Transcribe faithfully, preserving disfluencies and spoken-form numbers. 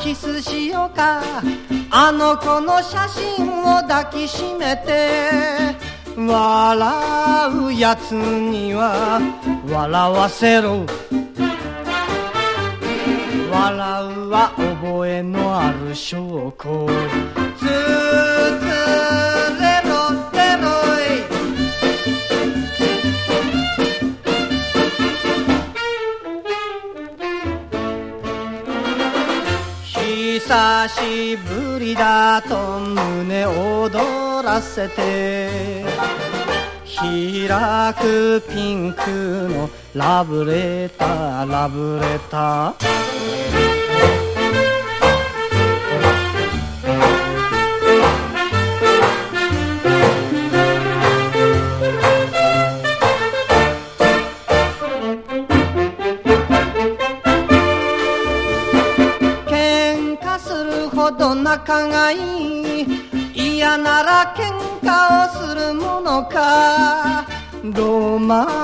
キスしようか、あの子の写真を抱きしめて、笑うやつには笑わせろ、笑うは覚えのある証拠、つつれろれろい、久しぶりだと胸躍らせて開くピンクのラブレターラブレター、喧嘩するほど仲がいい、嫌なら喧嘩をするものか、ロマン